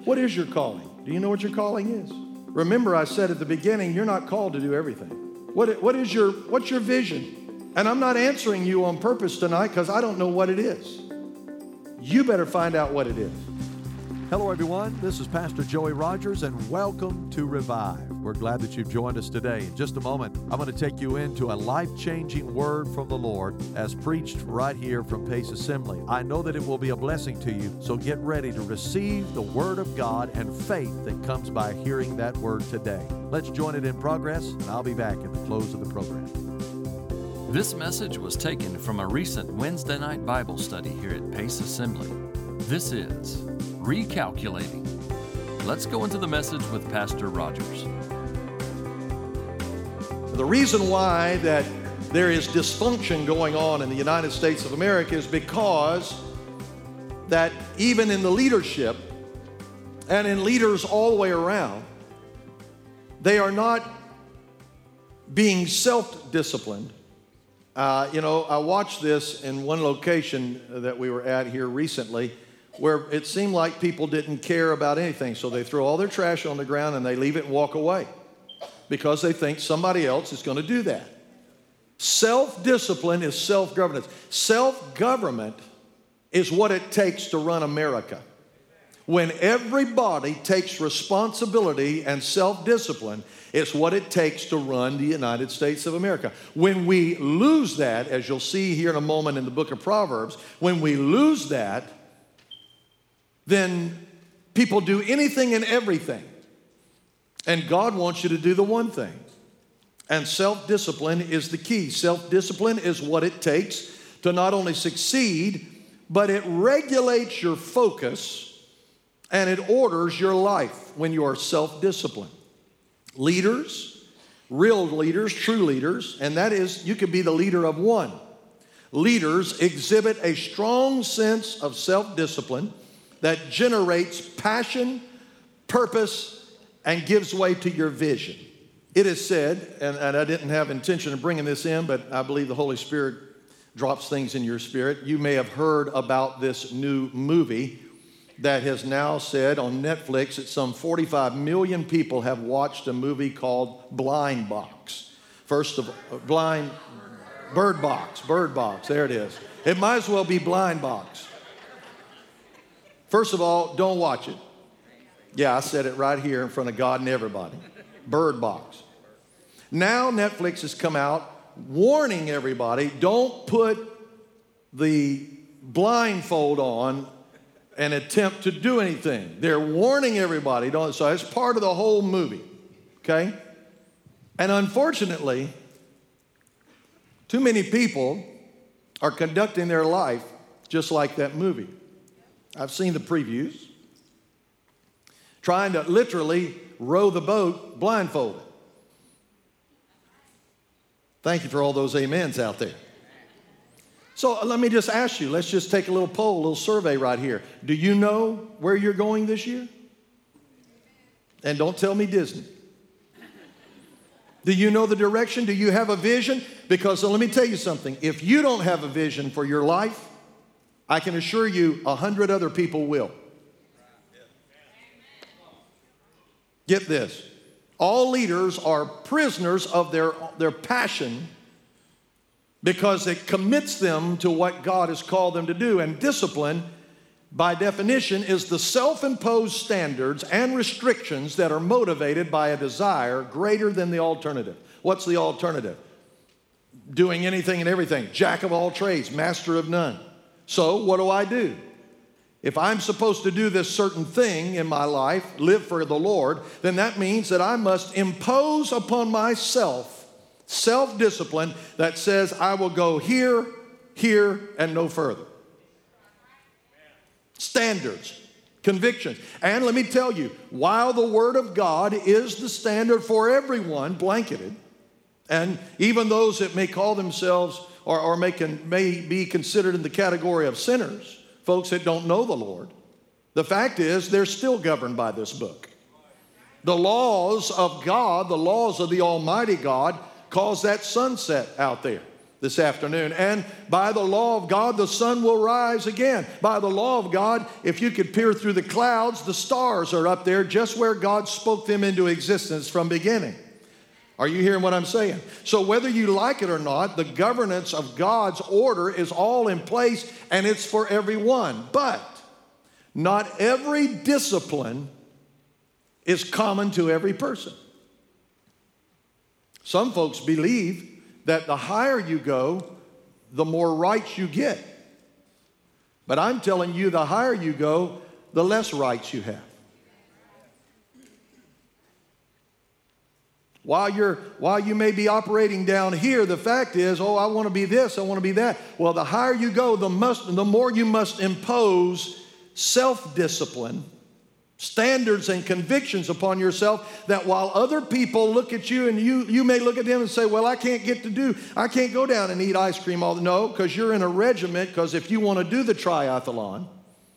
What is your calling? Do you know what your calling is? Remember, I said at the beginning, you're not called to do everything. What's your vision? And I'm not answering you on purpose tonight because I don't know what it is. You better find out what it is. Hello, everyone. This is Pastor Joey Rogers, and welcome to Revive. We're glad that you've joined us today. In just a moment, I'm going to take you into a life-changing word from the Lord as preached right here from Pace Assembly. I know that it will be a blessing to you, so get ready to receive the Word of God and faith that comes by hearing that Word today. Let's join it in progress, and I'll be back at the close of the program. This message was taken from a recent Wednesday night Bible study here at Pace Assembly. This is Recalculating. Let's go into the message with Pastor Rogers. The reason why that there is dysfunction going on in the United States of America is because that even in the leadership and in leaders all the way around, they are not being self-disciplined. I watched this in one location that we were at here recently where it seemed like people didn't care about anything. So they throw all their trash on the ground and they leave it and walk away because they think somebody else is going to do that. Self-discipline is self-governance. Self-government is what it takes to run America. When everybody takes responsibility and self-discipline, it's what it takes to run the United States of America. When we lose that, as you'll see here in a moment in the book of Proverbs, when we lose that, then people do anything and everything. And God wants you to do the one thing. And self-discipline is the key. Self-discipline is what it takes to not only succeed, but it regulates your focus and it orders your life when you are self-disciplined. Leaders, real leaders, true leaders, and that is you could be the leader of one. Leaders exhibit a strong sense of self-discipline that generates passion, purpose, and gives way to your vision. It is said, and I didn't have intention of bringing this in, but I believe the Holy Spirit drops things in your spirit. You may have heard about this new movie that has now said on Netflix that some 45 million people have watched a movie called Blind Box. Bird Box, there it is. It might as well be Blind Box. First of all, don't watch it. Yeah, I said it right here in front of God and everybody. Bird Box. Now Netflix has come out warning everybody, don't put the blindfold on and attempt to do anything. They're warning everybody. So it's part of the whole movie, okay? And unfortunately, too many people are conducting their life just like that movie. I've seen the previews. Trying to literally row the boat blindfolded. Thank you for all those amens out there. So let me just ask you, let's just take a little poll, a little survey right here. Do you know where you're going this year? And don't tell me Disney. Do you know the direction? Do you have a vision? Because let me tell you something. If you don't have a vision for your life, I can assure you 100 other people will. Get this. All leaders are prisoners of their passion because it commits them to what God has called them to do. And discipline, by definition, is the self-imposed standards and restrictions that are motivated by a desire greater than the alternative. What's the alternative? Doing anything and everything. Jack of all trades, master of none. So what do? If I'm supposed to do this certain thing in my life, live for the Lord, then that means that I must impose upon myself self-discipline that says I will go here, and no further. Standards, convictions. And let me tell you, while the Word of God is the standard for everyone, blanketed, and even those that may call themselves or may be considered in the category of sinners, folks that don't know the Lord, the fact is they're still governed by this book. The laws of God, the laws of the Almighty God, cause that sunset out there. this afternoon. And by the law of God, the sun will rise again. By the law of God, if you could peer through the clouds, the stars are up there just where God spoke them into existence from beginning. Are you hearing what I'm saying? So whether you like it or not, the governance of God's order is all in place, and it's for everyone. But not every discipline is common to every person. Some folks believe that the higher you go, the more rights you get. But I'm telling you, the higher you go, the less rights you have. While you may be operating down here, the fact is, oh, I want to be this, I want to be that. Well, the higher you go, the more you must impose self-discipline, standards and convictions upon yourself, that while other people look at you and you may look at them and say, well, I can't go down and eat ice cream all the, no, because you're in a regiment, because if you want to do the triathlon,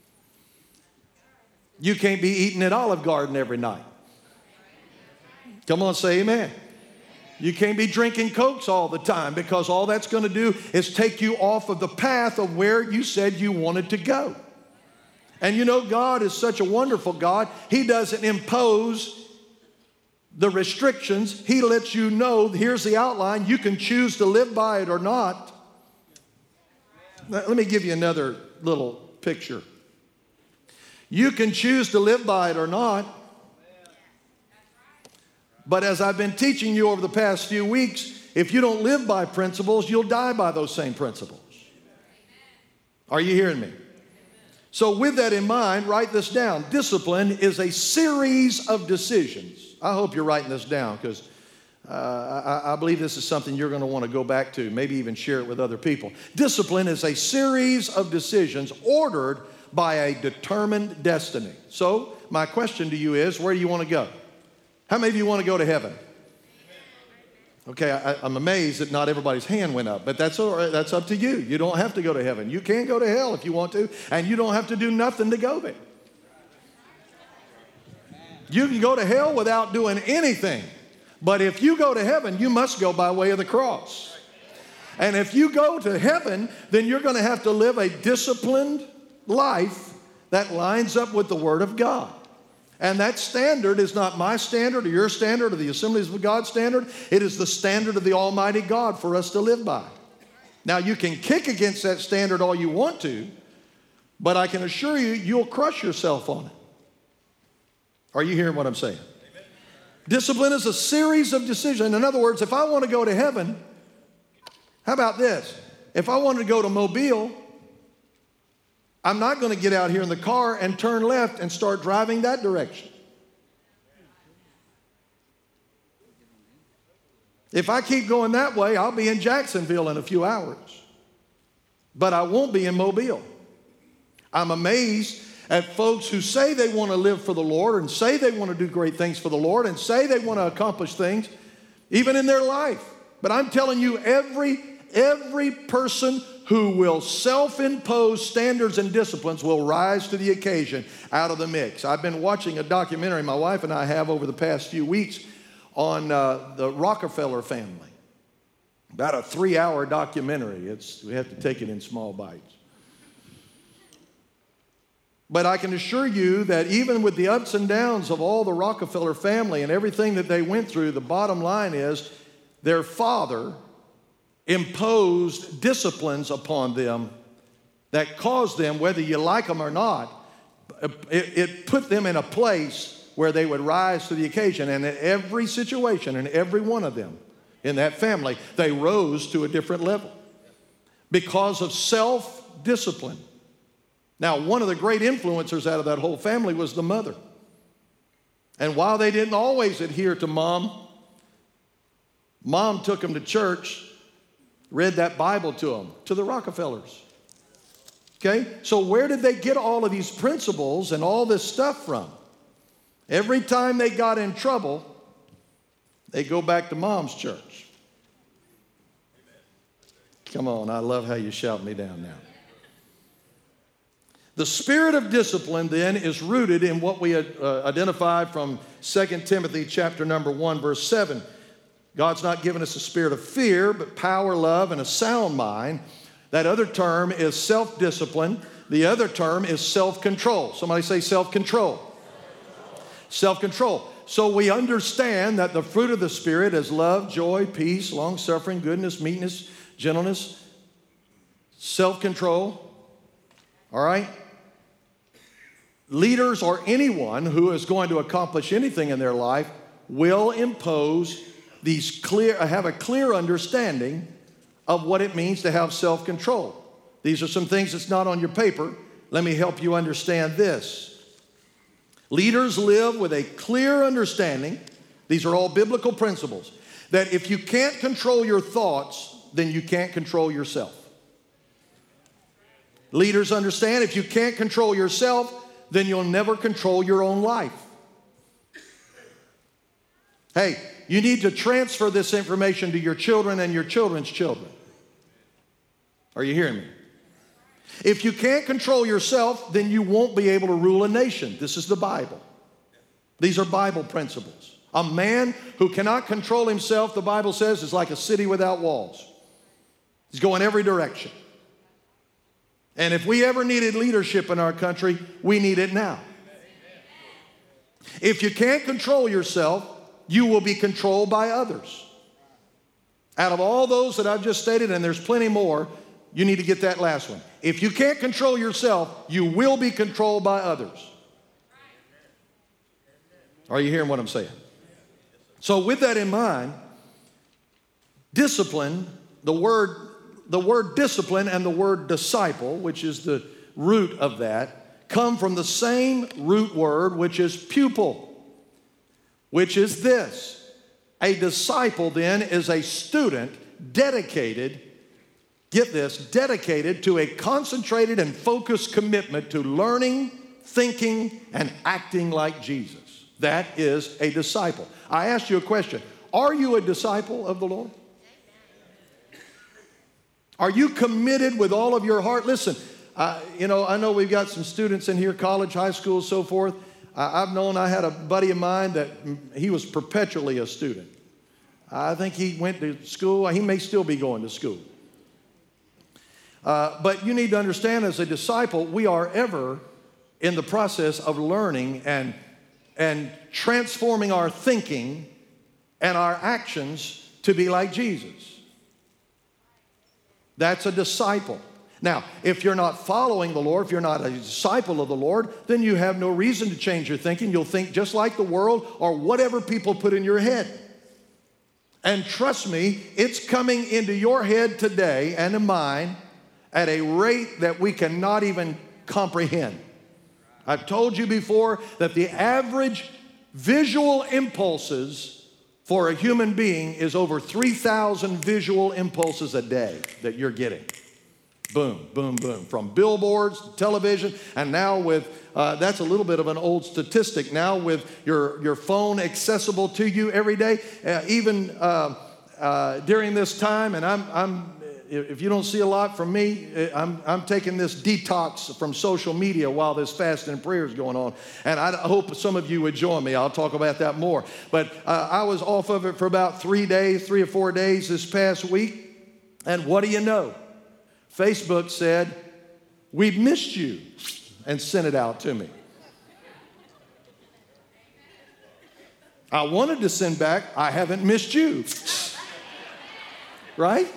you can't be eating at Olive Garden every night. Come on, say amen. You can't be drinking Cokes all the time, because all that's going to do is take you off of the path of where you said you wanted to go. And you know, God is such a wonderful God. He doesn't impose the restrictions. He lets you know, here's the outline. You can choose to live by it or not. Let me give you another little picture. You can choose to live by it or not. But as I've been teaching you over the past few weeks, if you don't live by principles, you'll die by those same principles. Are you hearing me? So with that in mind, write this down. Discipline is a series of decisions. I hope you're writing this down, because I believe this is something you're going to want to go back to, maybe even share it with other people. Discipline is a series of decisions ordered by a determined destiny. So my question to you is, where do you want to go? How many of you want to go to heaven? Okay, I'm amazed that not everybody's hand went up, but that's all right. That's up to you. You don't have to go to heaven. You can go to hell if you want to, and you don't have to do nothing to go there. You can go to hell without doing anything, but if you go to heaven, you must go by way of the cross. And if you go to heaven, then you're going to have to live a disciplined life that lines up with the Word of God. And that standard is not my standard or your standard or the Assemblies of God standard. It is the standard of the Almighty God for us to live by. Now, you can kick against that standard all you want to, but I can assure you, you'll crush yourself on it. Are you hearing what I'm saying? Amen. Discipline is a series of decisions. In other words, if I want to go to heaven, how about this? If I wanted to go to Mobile, I'm not going to get out here in the car and turn left and start driving that direction. If I keep going that way, I'll be in Jacksonville in a few hours. But I won't be in Mobile. I'm amazed at folks who say they want to live for the Lord and say they want to do great things for the Lord and say they want to accomplish things, even in their life. But I'm telling you, every person who will self-impose standards and disciplines will rise to the occasion out of the mix. I've been watching a documentary my wife and I have over the past few weeks on the Rockefeller family. About a 3-hour documentary. We have to take it in small bites. But I can assure you that even with the ups and downs of all the Rockefeller family and everything that they went through, the bottom line is their father imposed disciplines upon them that caused them, whether you like them or not, it put them in a place where they would rise to the occasion. And in every situation, in every one of them in that family, they rose to a different level because of self-discipline. Now, one of the great influencers out of that whole family was the mother. And while they didn't always adhere to mom took them to church, read that Bible to them, to the Rockefellers. Okay? So where did they get all of these principles and all this stuff from? Every time they got in trouble, they go back to mom's church. Come on, I love how you shout me down now. The spirit of discipline then is rooted in what we identified from 2 Timothy chapter number 1, verse 7. God's not given us a spirit of fear, but power, love, and a sound mind. That other term is self-discipline. The other term is self-control. Somebody say self-control. Self-control. So we understand that the fruit of the Spirit is love, joy, peace, long-suffering, goodness, meekness, gentleness, self-control. All right? Leaders or anyone who is going to accomplish anything in their life will impose have a clear understanding of what it means to have self-control. These are some things that's not on your paper. Let me help you understand this. Leaders live with a clear understanding, these are all biblical principles, that if you can't control your thoughts, then you can't control yourself. Leaders understand if you can't control yourself, then you'll never control your own life. Hey, you need to transfer this information to your children and your children's children. Are you hearing me? If you can't control yourself, then you won't be able to rule a nation. This is the Bible. These are Bible principles. A man who cannot control himself, the Bible says, is like a city without walls. He's going every direction. And if we ever needed leadership in our country, we need it now. If you can't control yourself, you will be controlled by others. Out of all those that I've just stated, and there's plenty more, you need to get that last one. If you can't control yourself, you will be controlled by others. Are you hearing what I'm saying? So with that in mind, discipline, the word discipline and the word disciple, which is the root of that, come from the same root word, which is pupil, which is this. A disciple then is a student dedicated, get this, dedicated to a concentrated and focused commitment to learning, thinking, and acting like Jesus. That is a disciple. I asked you a question. Are you a disciple of the Lord? Are you committed with all of your heart? Listen, I know we've got some students in here, college, high school, so forth. I had a buddy of mine that he was perpetually a student. I think he went to school. He may still be going to school. But you need to understand, as a disciple, we are ever in the process of learning and transforming our thinking and our actions to be like Jesus. That's a disciple. Now, if you're not following the Lord, if you're not a disciple of the Lord, then you have no reason to change your thinking. You'll think just like the world or whatever people put in your head. And trust me, it's coming into your head today and in mine at a rate that we cannot even comprehend. I've told you before that the average visual impulses for a human being is over 3,000 visual impulses a day that you're getting. Boom, boom, boom. From billboards, television, and now with, that's a little bit of an old statistic now with your phone accessible to you every day. Even during this time, and if you don't see a lot from me, I'm taking this detox from social media while this fasting and prayer is going on. And I hope some of you would join me. I'll talk about that more. But I was off of it for about 3 or 4 days this past week. And what do you know? Facebook said, "We've missed you," and sent it out to me. I wanted to send back, "I haven't missed you." Right?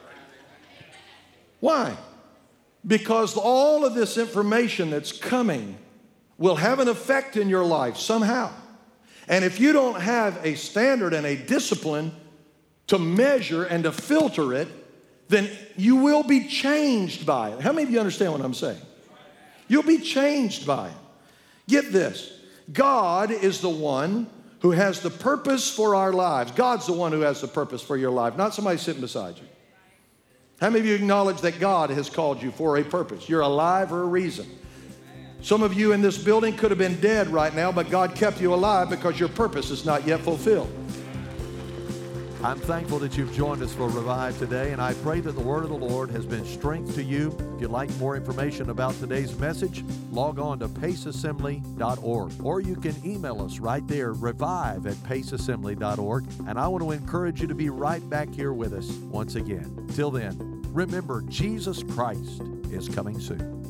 Why? Because all of this information that's coming will have an effect in your life somehow. And if you don't have a standard and a discipline to measure and to filter it, then you will be changed by it. How many of you understand what I'm saying? You'll be changed by it. Get this. God is the one who has the purpose for our lives. God's the one who has the purpose for your life, not somebody sitting beside you. How many of you acknowledge that God has called you for a purpose? You're alive for a reason. Some of you in this building could have been dead right now, but God kept you alive because your purpose is not yet fulfilled. I'm thankful that you've joined us for Revive today, and I pray that the Word of the Lord has been strength to you. If you'd like more information about today's message, log on to paceassembly.org, or you can email us right there, revive@paceassembly.org, and I want to encourage you to be right back here with us once again. Till then, remember, Jesus Christ is coming soon.